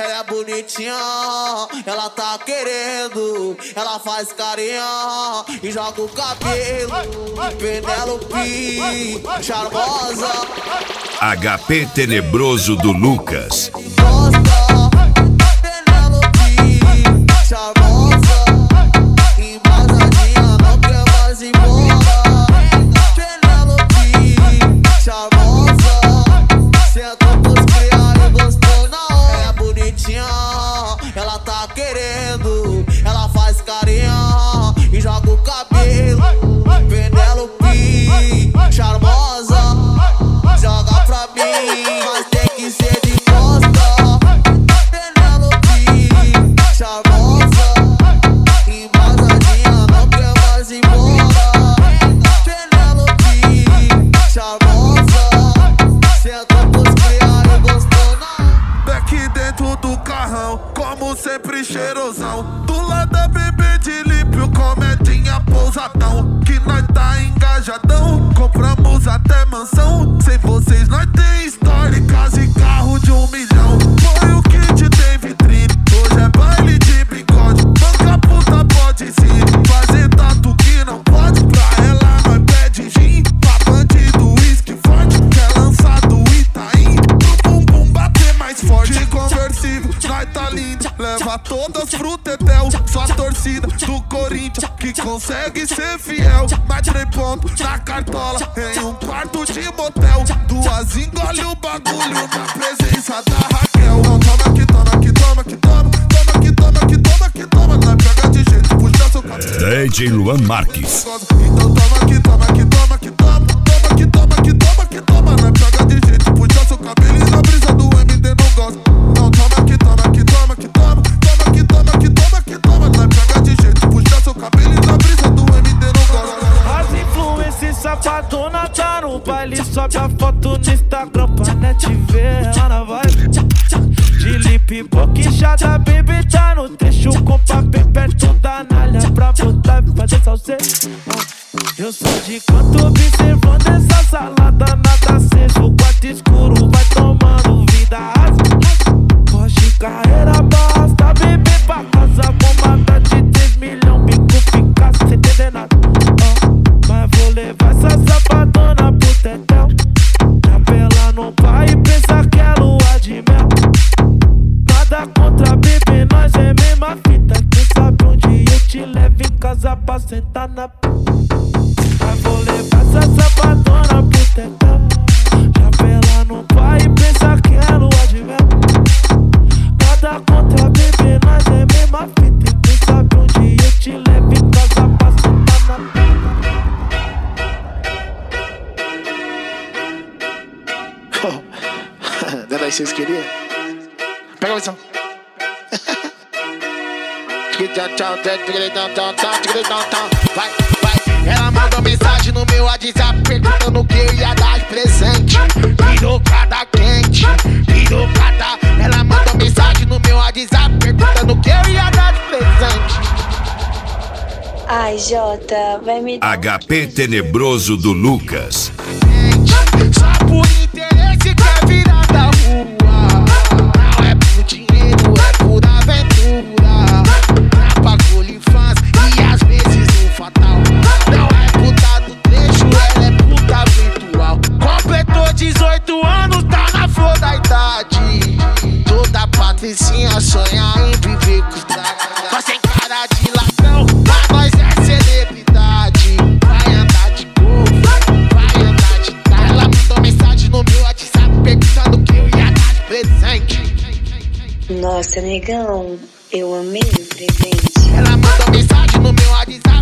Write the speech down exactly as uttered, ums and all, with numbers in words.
Ela é bonitinha, ela tá querendo. Ela faz carinha e joga o cabelo. Penélope, charmosa. H P Tenebroso do Lucas. Penélope, charmosa. Embasadinha, não quer mais ir embora. Penélope, charmosa. Sentou pros criar e gostou na hora. Ela é bonitinha, ela tá querendo. Ela faz carinha e joga o cabelo. Penélope, charmosa. Joga pra mim, mas tem que ser de costa. Penélope, charmosa. Embasadinha, não quer mais ir embora. Penélope, charmosa. Sentou pros criar e gostou não. Daqui dentro do carrão, como sempre cheirosão. Do lado da bebê de límpio, comedinha pousadão. Que nós tá engajadão, compramos até mansão. Sem vocês nós tem história, casa e carro de um milhão. Foi o que te tem vitrine, hoje é baile de bigode. Banca puta pode sim, fazer tatu que não pode. Pra ela nós pede gin, pra bandido uísque forte. Quer lançar do Itaim, pro bumbum bater mais forte. De conversível, nós tá lindo, leva todas pro tetel. Só a torcida do Corinthians que consegue ser fiel. Nós três pontos na cartola, em um quarto de motel. Duas engole o bagulho na presença da Raquel. Não toma que toma, que toma, que toma. Toma que toma, que toma, que toma. Nós pega de jeito, puxa seu cabelo. D J Luan Marques. Então toma que toma, que toma, que toma. Toma que toma, que toma, que toma. Nós pega de jeito, puxa seu cabelo. E na brisa do M D não gosta. Não toma que toma, que toma, que toma. Toma que toma, que toma, que toma. Nós pega de jeito, puxa seu cabelo. E na brisa do M D não gosta. As influências safadona tá no baile. Sobe a foto no Instagram pra net ver ela na vibe. De lip boquejada, baby tá no trecho. Com papel perto da nalha pra botar e fazer salseiro. Eu sou de canto observando essa salada. Nada aceso, o quarto escuro vai tomando vida. Foge carreira basta, bebê pra casa. Bombada de três milhões, bico fica sem entender nada. Mas vou levar essa safadona pro tetel. Chapela no pai e pensa que é lua de mel. Nada contra bebê, nós é mesma fita. Quem sabe onde eu te levo em casa pra sentar na p. Mas vou levar essa safadona pro tetel. Chapela no pai e pensa que é lua de mel. Nada contra bebê, nós é mesma fita. Quem sabe onde eu te levo em casa pra sentar na p. Daí vocês queriam? Pega a visão. Vai, vai. Ela mandou mensagem no meu WhatsApp perguntando o que eu ia dar de presente. Pirocada quente, pirocada. Ela mandou mensagem no meu WhatsApp perguntando o que eu ia dar de presente. Ai, Jota, vai me dar. H P Tenebroso do Lucas. Só por interesse quer virar da rua. Não é por dinheiro, é por aventura. Na bagulho infância e às vezes no fatal. Não é puta do trecho, ela é puta virtual. Completou dezoito anos, tá na flor da idade. Toda patricinha sonha em viver com os tragas. Mas tem cara de latão, mas nós é celebridade. Vai andar de gol, vai andar de carro. Ela mandou mensagem no meu WhatsApp perguntando o que eu ia dar de presente. Nossa, negão, eu amei o presente. Ela mandou mensagem no meu WhatsApp